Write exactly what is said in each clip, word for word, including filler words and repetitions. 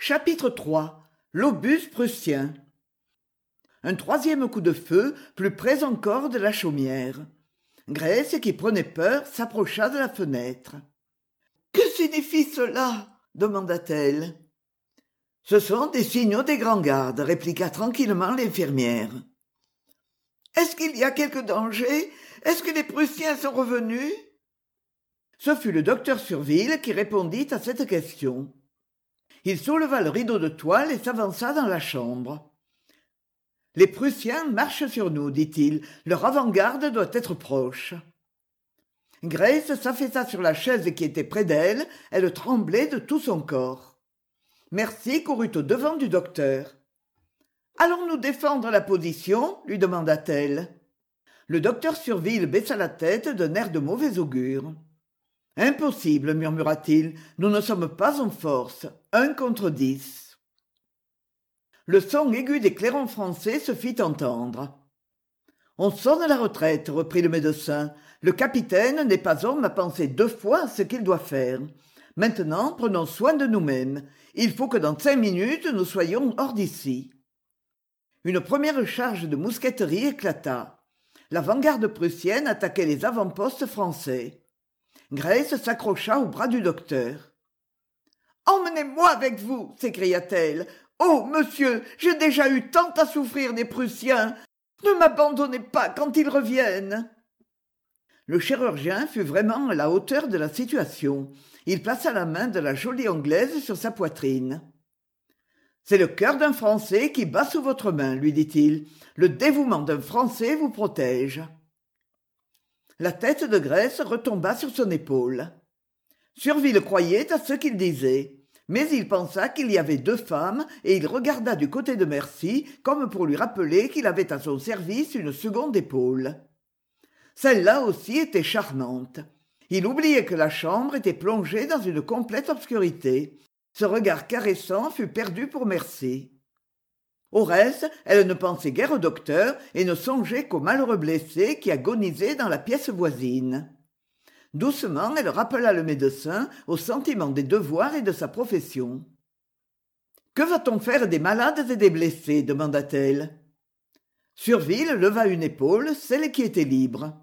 Chapitre trois. L'obus prussien. Un troisième coup de feu, plus près encore de la chaumière. Grèce, qui prenait peur, s'approcha de la fenêtre. « Que signifie cela ?» demanda-t-elle. « Ce sont des signaux des grands-gardes, » répliqua tranquillement l'infirmière. « Est-ce qu'il y a quelque danger? Est-ce que les Prussiens sont revenus ?» Ce fut le docteur Surville qui répondit à cette question. Il souleva le rideau de toile et s'avança dans la chambre. « Les Prussiens marchent sur nous, dit-il. Leur avant-garde doit être proche. » Grace s'affaissa sur la chaise qui était près d'elle. Elle tremblait de tout son corps. Mercy courut au devant du docteur. « Allons-nous défendre la position ?» lui demanda-t-elle. Le docteur Surville baissa la tête d'un air de mauvais augure. « Impossible, murmura-t-il, nous ne sommes pas en force, un contre dix. » Le son aigu des clairons français se fit entendre. « On sonne la retraite, reprit le médecin. Le capitaine n'est pas homme à penser deux fois à ce qu'il doit faire. Maintenant, prenons soin de nous-mêmes. Il faut que dans cinq minutes, nous soyons hors d'ici. » Une première charge de mousqueterie éclata. L'avant-garde prussienne attaquait les avant-postes français. Grace s'accrocha au bras du docteur. « Emmenez-moi avec vous !» s'écria-t-elle. « Oh, monsieur, j'ai déjà eu tant à souffrir des Prussiens. Ne m'abandonnez pas quand ils reviennent !» Le chirurgien fut vraiment à la hauteur de la situation. Il plaça la main de la jolie Anglaise sur sa poitrine. « C'est le cœur d'un Français qui bat sous votre main, lui dit-il. Le dévouement d'un Français vous protège. » La tête de Grace retomba sur son épaule. Surville croyait à ce qu'il disait, mais il pensa qu'il y avait deux femmes et il regarda du côté de Mercy comme pour lui rappeler qu'il avait à son service une seconde épaule. Celle-là aussi était charmante. Il oubliait que la chambre était plongée dans une complète obscurité. Ce regard caressant fut perdu pour Mercy. Au reste, elle ne pensait guère au docteur et ne songeait qu'au malheureux blessé qui agonisait dans la pièce voisine. Doucement, elle rappela le médecin au sentiment des devoirs et de sa profession. « Que va-t-on faire des malades et des blessés ?» demanda-t-elle. Surville leva une épaule, celle qui était libre.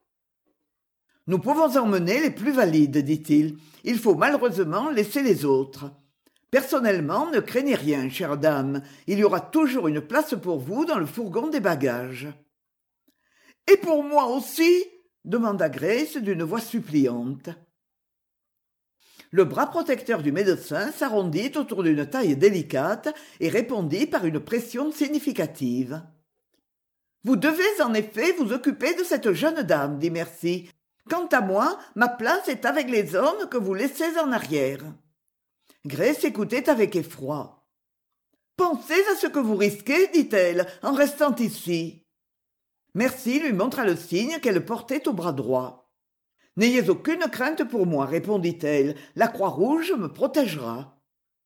« Nous pouvons emmener les plus valides, dit-il. Il faut malheureusement laisser les autres. Personnellement, ne craignez rien, chère dame. Il y aura toujours une place pour vous dans le fourgon des bagages. »« Et pour moi aussi ?» demanda Grace d'une voix suppliante. Le bras protecteur du médecin s'arrondit autour d'une taille délicate et répondit par une pression significative. « Vous devez en effet vous occuper de cette jeune dame, dit Mercy. Quant à moi, ma place est avec les hommes que vous laissez en arrière. » Grace écoutait avec effroi. « Pensez à ce que vous risquez, dit-elle, en restant ici. » Mercy lui montra le signe qu'elle portait au bras droit. « N'ayez aucune crainte pour moi, répondit-elle. La Croix-Rouge me protégera. »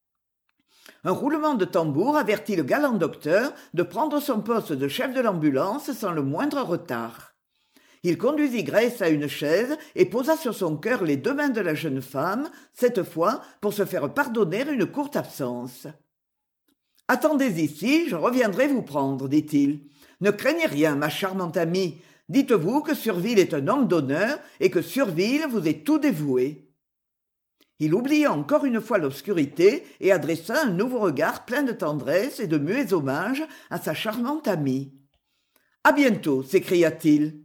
Un roulement de tambour avertit le galant docteur de prendre son poste de chef de l'ambulance sans le moindre retard. Il conduisit Grace à une chaise et posa sur son cœur les deux mains de la jeune femme, cette fois pour se faire pardonner une courte absence. « Attendez ici, je reviendrai vous prendre, dit-il. Ne craignez rien, ma charmante amie. Dites-vous que Surville est un homme d'honneur et que Surville vous est tout dévoué. » Il oublia encore une fois l'obscurité et adressa un nouveau regard plein de tendresse et de muets hommages à sa charmante amie. « À bientôt !» s'écria-t-il.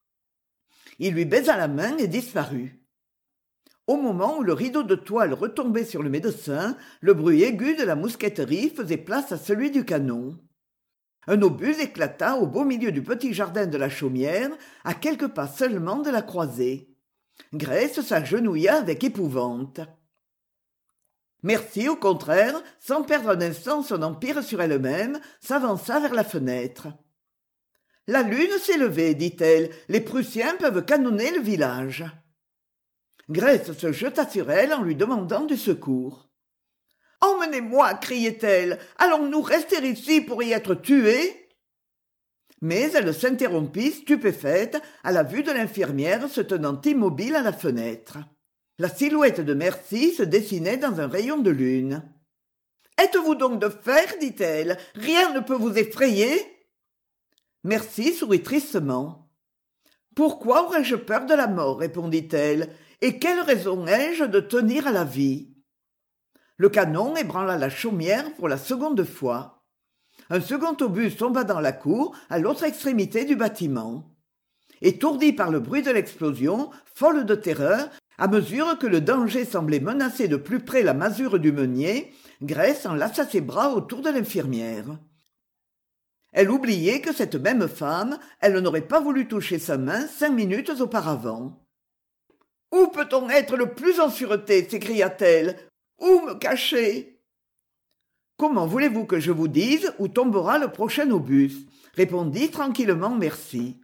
Il lui baisa la main et disparut. Au moment où le rideau de toile retombait sur le médecin, le bruit aigu de la mousqueterie faisait place à celui du canon. Un obus éclata au beau milieu du petit jardin de la chaumière, à quelques pas seulement de la croisée. Grace s'agenouilla avec épouvante. Mercy, au contraire, sans perdre un instant son empire sur elle-même, s'avança vers la fenêtre. « La lune s'est levée, dit-elle. Les Prussiens peuvent canonner le village. » Grace se jeta sur elle en lui demandant du secours. « Emmenez-moi !» criait-elle. « Allons-nous rester ici pour y être tués ?» Mais elle s'interrompit, stupéfaite, à la vue de l'infirmière se tenant immobile à la fenêtre. La silhouette de Mercy se dessinait dans un rayon de lune. Êtes-vous donc de fer, dit-elle. Rien ne peut vous effrayer. Merci sourit tristement. Pourquoi aurais-je peur de la mort, répondit-elle, et quelle raison ai-je de tenir à la vie? Le canon ébranla la chaumière pour la seconde fois. Un second obus tomba dans la cour, à l'autre extrémité du bâtiment. Étourdie par le bruit de l'explosion, folle de terreur, à mesure que le danger semblait menacer de plus près la masure du meunier, Grace enlaça ses bras autour de l'infirmière. Elle oubliait que cette même femme, elle n'aurait pas voulu toucher sa main cinq minutes auparavant. « Où peut-on être le plus en sûreté ?» s'écria-t-elle. « Où me cacher ?» « Comment voulez-vous que je vous dise où tombera le prochain obus ?» répondit tranquillement Merci.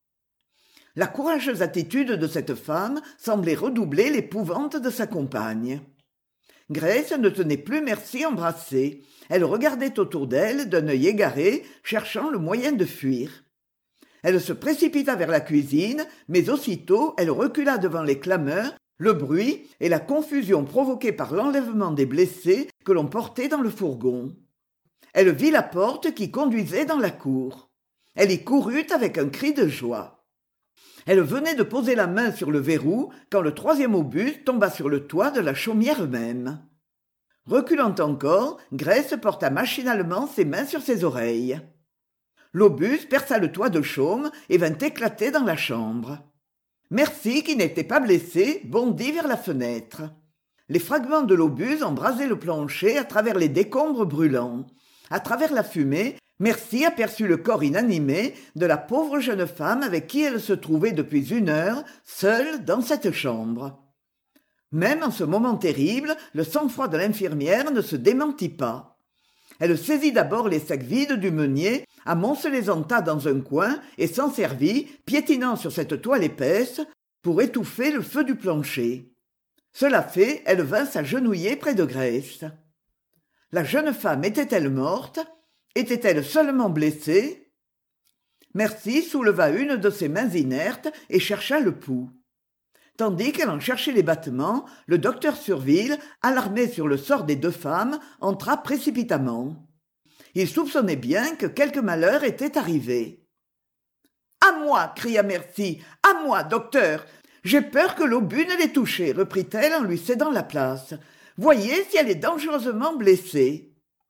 La courageuse attitude de cette femme semblait redoubler l'épouvante de sa compagne. Grace ne tenait plus Merci embrassée. Elle regardait autour d'elle d'un œil égaré, cherchant le moyen de fuir. Elle se précipita vers la cuisine, mais aussitôt elle recula devant les clameurs, le bruit et la confusion provoquée par l'enlèvement des blessés que l'on portait dans le fourgon. Elle vit la porte qui conduisait dans la cour. Elle y courut avec un cri de joie. Elle venait de poser la main sur le verrou quand le troisième obus tomba sur le toit de la chaumière même. Reculant encore, Grace porta machinalement ses mains sur ses oreilles. L'obus perça le toit de chaume et vint éclater dans la chambre. Merci, qui n'était pas blessé, bondit vers la fenêtre. Les fragments de l'obus embrasaient le plancher à travers les décombres brûlants. À travers la fumée, Merci aperçut le corps inanimé de la pauvre jeune femme avec qui elle se trouvait depuis une heure, seule dans cette chambre. Même en ce moment terrible, le sang-froid de l'infirmière ne se démentit pas. Elle saisit d'abord les sacs vides du meunier, amonce-les en tas dans un coin et s'en servit, piétinant sur cette toile épaisse, pour étouffer le feu du plancher. Cela fait, elle vint s'agenouiller près de Grace. La jeune femme était-elle morte? Était-elle seulement blessée? Merci souleva une de ses mains inertes et chercha le pouls. Tandis qu'elle en cherchait les battements, le docteur Surville, alarmé sur le sort des deux femmes, entra précipitamment. Il soupçonnait bien que quelque malheur était arrivé. « À moi !» cria Merci. « À moi, docteur ! J'ai peur que l'obus ne l'ait touchée, reprit-elle en lui cédant la place. « Voyez si elle est dangereusement blessée. »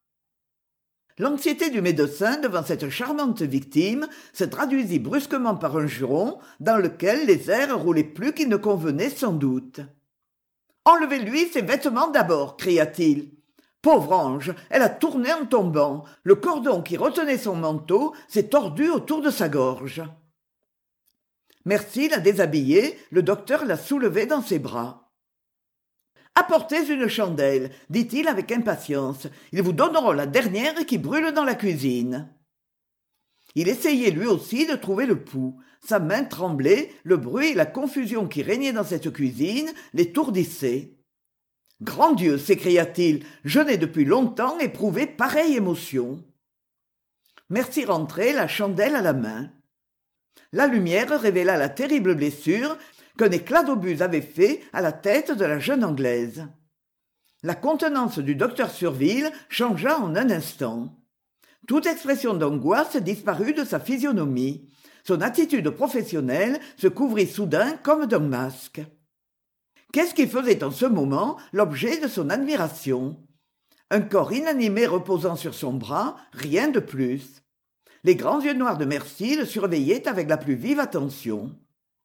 L'anxiété du médecin devant cette charmante victime se traduisit brusquement par un juron dans lequel les airs roulaient plus qu'il ne convenait sans doute. « Enlevez-lui ses vêtements d'abord !» cria-t-il. « Pauvre ange, elle a tourné en tombant. Le cordon qui retenait son manteau s'est tordu autour de sa gorge. » Merci l'a déshabillée, le docteur l'a soulevée dans ses bras. « Apportez une chandelle, dit-il avec impatience. Ils vous donneront la dernière qui brûle dans la cuisine. » Il essayait lui aussi de trouver le pouls. Sa main tremblait, le bruit et la confusion qui régnaient dans cette cuisine l'étourdissaient. « Grand Dieu !» s'écria-t-il, « je n'ai depuis longtemps éprouvé pareille émotion. » Merci rentrait, la chandelle à la main. La lumière révéla la terrible blessure qu'un éclat d'obus avait fait à la tête de la jeune Anglaise. La contenance du docteur Surville changea en un instant. Toute expression d'angoisse disparut de sa physionomie. Son attitude professionnelle se couvrit soudain comme d'un masque. Qu'est-ce qui faisait en ce moment l'objet de son admiration? Un corps inanimé reposant sur son bras, rien de plus. Les grands yeux noirs de Merci le surveillaient avec la plus vive attention.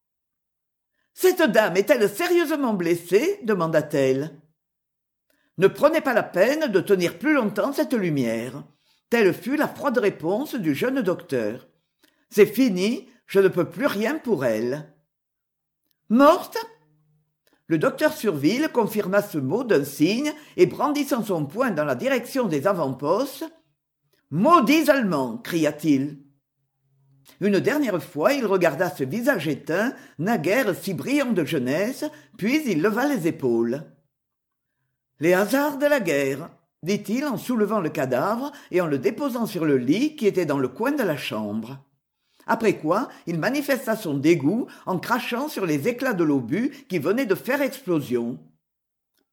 « Cette dame est-elle sérieusement blessée ?» demanda-t-elle. « Ne prenez pas la peine de tenir plus longtemps cette lumière. » Telle fut la froide réponse du jeune docteur. « C'est fini, je ne peux plus rien pour elle. »« Morte ?» Le docteur Surville confirma ce mot d'un signe et brandissant son poing dans la direction des avant-postes. « Maudits Allemands !» cria-t-il. Une dernière fois, il regarda ce visage éteint, naguère si brillant de jeunesse, puis il leva les épaules. « Les hasards de la guerre !» dit-il en soulevant le cadavre et en le déposant sur le lit qui était dans le coin de la chambre. Après quoi, il manifesta son dégoût en crachant sur les éclats de l'obus qui venait de faire explosion.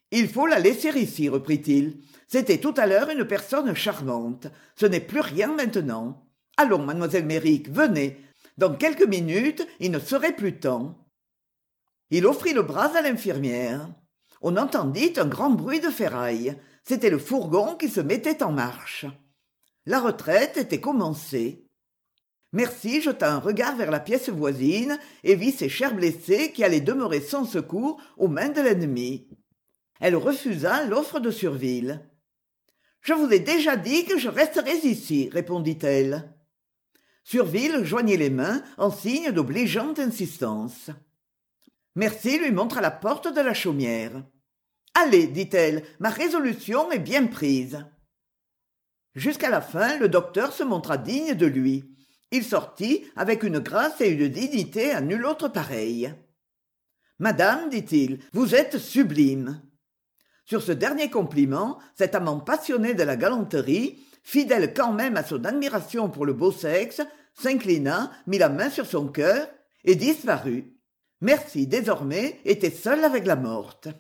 Il faut la laisser ici, reprit-il. C'était tout à l'heure une personne charmante. Ce n'est plus rien maintenant. Allons, mademoiselle Méric, venez. Dans quelques minutes, il ne serait plus temps. Il offrit le bras à l'infirmière. On entendit un grand bruit de ferraille. C'était le fourgon qui se mettait en marche. La retraite était commencée. Mercy jeta un regard vers la pièce voisine et vit ses chers blessés qui allaient demeurer sans secours aux mains de l'ennemi. Elle refusa l'offre de Surville. « Je vous ai déjà dit que je resterais ici, répondit-elle. Surville joignit les mains en signe d'obligeante insistance. Mercy lui montra la porte de la chaumière. « Allez, dit-elle, ma résolution est bien prise. » Jusqu'à la fin, le docteur se montra digne de lui. Il sortit avec une grâce et une dignité à nulle autre pareille. « Madame, dit-il, vous êtes sublime. » Sur ce dernier compliment, cet amant passionné de la galanterie, fidèle quand même à son admiration pour le beau sexe, s'inclina, mit la main sur son cœur et disparut. Mercy, désormais, était seule avec la morte.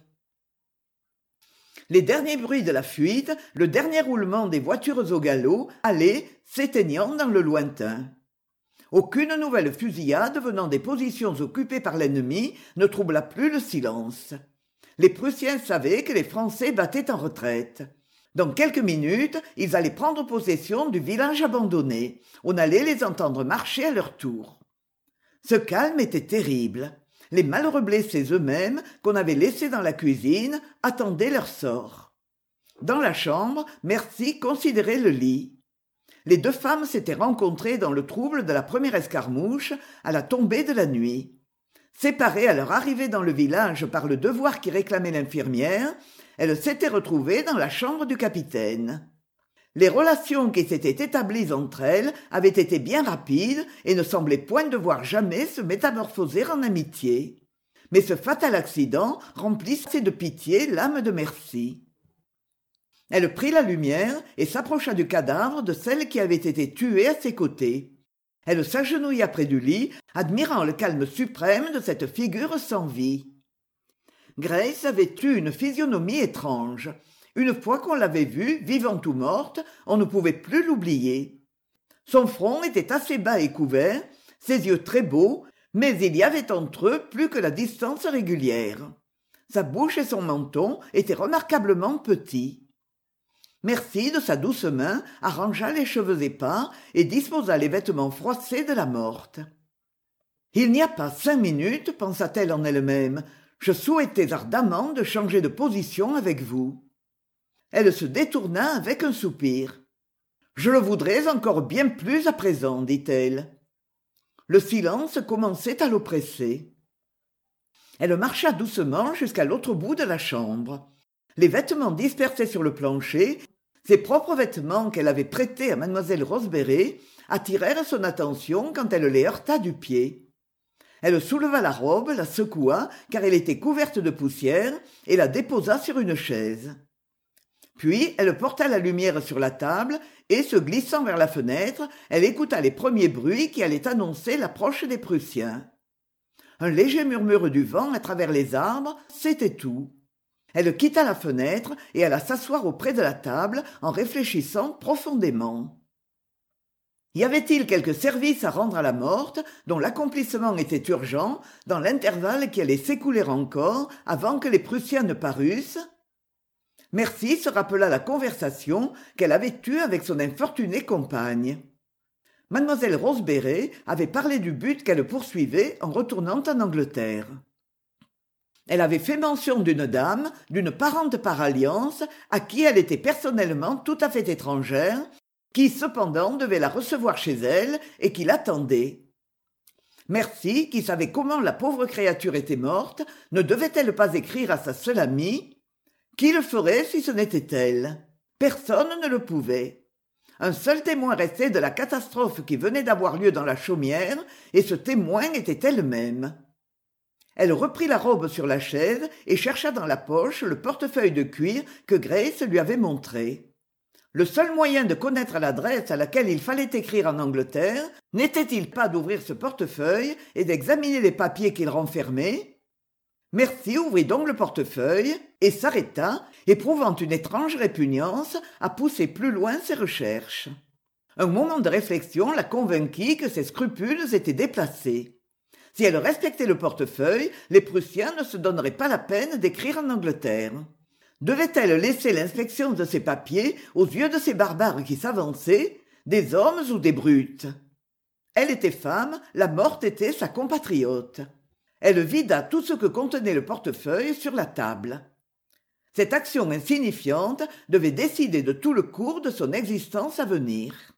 Les derniers bruits de la fuite, le dernier roulement des voitures au galop, allaient, s'éteignant dans le lointain. Aucune nouvelle fusillade venant des positions occupées par l'ennemi ne troubla plus le silence. Les Prussiens savaient que les Français battaient en retraite. Dans quelques minutes, ils allaient prendre possession du village abandonné. On allait les entendre marcher à leur tour. Ce calme était terrible. Les malheureux blessés eux-mêmes, qu'on avait laissés dans la cuisine, attendaient leur sort. Dans la chambre, Mercy considérait le lit. Les deux femmes s'étaient rencontrées dans le trouble de la première escarmouche, à la tombée de la nuit. Séparées à leur arrivée dans le village par le devoir qui réclamait l'infirmière, elles s'étaient retrouvées dans la chambre du capitaine. Les relations qui s'étaient établies entre elles avaient été bien rapides et ne semblaient point devoir jamais se métamorphoser en amitié. Mais ce fatal accident remplissait de pitié l'âme de Mercy. Elle prit la lumière et s'approcha du cadavre de celle qui avait été tuée à ses côtés. Elle s'agenouilla près du lit, admirant le calme suprême de cette figure sans vie. Grace avait eu une physionomie étrange. Une fois qu'on l'avait vue, vivante ou morte, on ne pouvait plus l'oublier. Son front était assez bas et couvert, ses yeux très beaux, mais il y avait entre eux plus que la distance régulière. Sa bouche et son menton étaient remarquablement petits. Mercy, de sa douce main, arrangea les cheveux épars et disposa les vêtements froissés de la morte. « Il n'y a pas cinq minutes, pensa-t-elle en elle-même, je souhaitais ardemment de changer de position avec vous. » Elle se détourna avec un soupir. « Je le voudrais encore bien plus à présent, dit-elle. » Le silence commençait à l'oppresser. Elle marcha doucement jusqu'à l'autre bout de la chambre. Les vêtements dispersés sur le plancher, ses propres vêtements qu'elle avait prêtés à mademoiselle Roseberry, attirèrent son attention quand elle les heurta du pied. Elle souleva la robe, la secoua, car elle était couverte de poussière, et la déposa sur une chaise. Puis elle porta la lumière sur la table, et, se glissant vers la fenêtre, elle écouta les premiers bruits qui allaient annoncer l'approche des Prussiens. Un léger murmure du vent à travers les arbres, c'était tout. Elle quitta la fenêtre et alla s'asseoir auprès de la table en réfléchissant profondément. Y avait-il quelque service à rendre à la morte, dont l'accomplissement était urgent, dans l'intervalle qui allait s'écouler encore avant que les Prussiens ne parussent? Mercy se rappela la conversation qu'elle avait eue avec son infortunée compagne. Mademoiselle Roseberry avait parlé du but qu'elle poursuivait en retournant en Angleterre. Elle avait fait mention d'une dame, d'une parente par alliance, à qui elle était personnellement tout à fait étrangère, qui cependant devait la recevoir chez elle et qui l'attendait. Mercy, qui savait comment la pauvre créature était morte, ne devait-elle pas écrire à sa seule amie? Qui le ferait si ce n'était elle? Personne ne le pouvait. Un seul témoin restait de la catastrophe qui venait d'avoir lieu dans la chaumière, et ce témoin était elle-même. Elle reprit la robe sur la chaise et chercha dans la poche le portefeuille de cuir que Grace lui avait montré. Le seul moyen de connaître l'adresse à laquelle il fallait écrire en Angleterre n'était-il pas d'ouvrir ce portefeuille et d'examiner les papiers qu'il renfermait? Mercy ouvrit donc le portefeuille et s'arrêta, éprouvant une étrange répugnance à pousser plus loin ses recherches. Un moment de réflexion la convainquit que ses scrupules étaient déplacés. Si elle respectait le portefeuille, les Prussiens ne se donneraient pas la peine d'écrire en Angleterre. Devait-elle laisser l'inspection de ses papiers aux yeux de ces barbares qui s'avançaient, des hommes ou des brutes? Elle était femme, la morte était sa compatriote. Elle vida tout ce que contenait le portefeuille sur la table. Cette action insignifiante devait décider de tout le cours de son existence à venir.